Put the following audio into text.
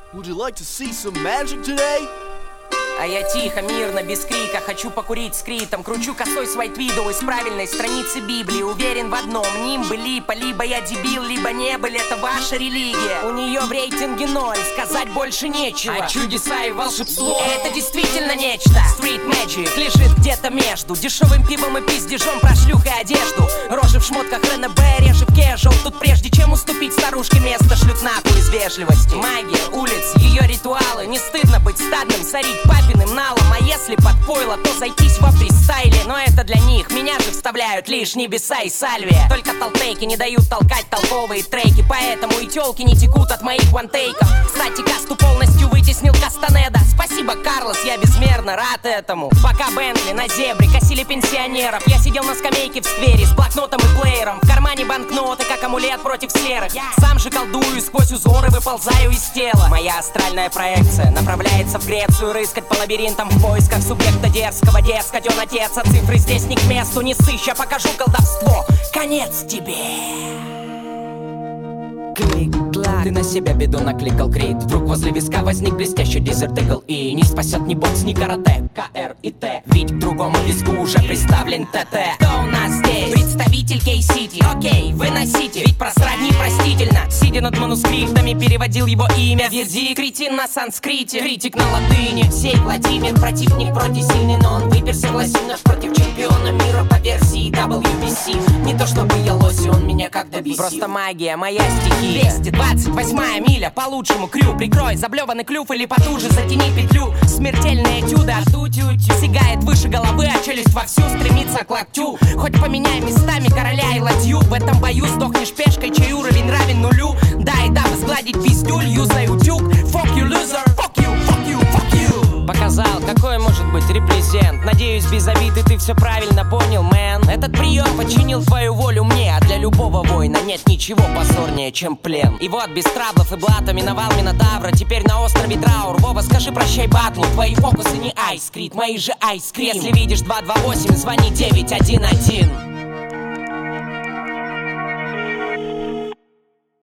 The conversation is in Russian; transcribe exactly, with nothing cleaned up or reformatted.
Would you like to see some magic today? А я тихо, мирно, без крика хочу покурить с критом. Кручу косой свой твидовый с правильной страницы Библии. Уверен в одном, нимбы липа. Либо я дебил, либо не были, это ваша религия. У нее в рейтинге ноль, сказать больше нечего. А чудеса и волшебство — это действительно нечто. Street Magic лежит где-то между дешевым пивом и пиздежом про шлюх и одежду. Рожи в шмотках эр эн бэ, реже в кэжуал. Тут прежде чем уступить старушке место, шлют нахуй из вежливости. Магия улиц, ее ритуалы. Не стыдно быть стадным, сорить папиным налом. А если под пойло, то зайтись во фристайле. Но это для них, меня же вставляют лишь небеса и сальвия. Только толтейки не дают толкать толковые треки. Поэтому и тёлки не текут от моих вантейков. Кстати, касту полностью вытеснил Кастанеда. Спасибо, Карлос, я безмерно рад этому. Пока Бентли на зебре косили пенсионеров, я сидел на скамейке в сквере с блокнотом и плеером. В кармане банкноты, как амулет против серых. Сам же колдую, сквозь узоры выползаю из тела. Моя астральная проекция направляется в Грецию, рыскать по лабиринтам в поисках субъекта дерзкого. Дескать, он отец, а цифры здесь не к месту. Не сыщ, я покажу колдовство. Конец тебе. Клик-клак, ты на себя беду накликал, крит. Вдруг возле виска возник блестящий дезерт игл. И не спасет ни бокс, ни карате, ка эр и тэ. Ведь к другому виску уже приставлен тэ тэ. Кто у нас здесь? Представитель Кей-Сити. Окей, выносите, ведь просрать непростительно. Сидя над манускриптами, переводил его имя. Верди, кретин на санскрите, критик на латыни. Сей Владимир, противник вроде сильный, но он выперся в лосинах против чемпиона мира по версии дабл ю би си. Не то чтобы я лось, и он меня как добесил. Просто магия, моя стихия. двести двадцать восьмая миля, по лучшему крю. Прикрой заблеванный клюв или потуже затяни петлю. Смертельные этюды, а тю-тю-тю сигает выше головы, а челюсть вовсю стремится к локтю. Хоть поменяй местами короля и ладью. В этом бою сдохнешь пешкой, чей уровень равен нулю. Да и да, сгладить пиздюль, юзай утюг. Fuck you, loser, fuck you, fuck you, fuck you. Показал, какой может быть репрезент. Надеюсь, без обиды ты все правильно понял, мэн. Этот прием подчинил твою волю мне. А для любого воина нет ничего позорнее, чем плен. И вот без траблов и блата миновал Минотавра. Теперь на острове Траур. Вова, скажи прощай батлу. Твои фокусы не айскрит, мои же айскрим. Если видишь два два восемь, звони девять один один.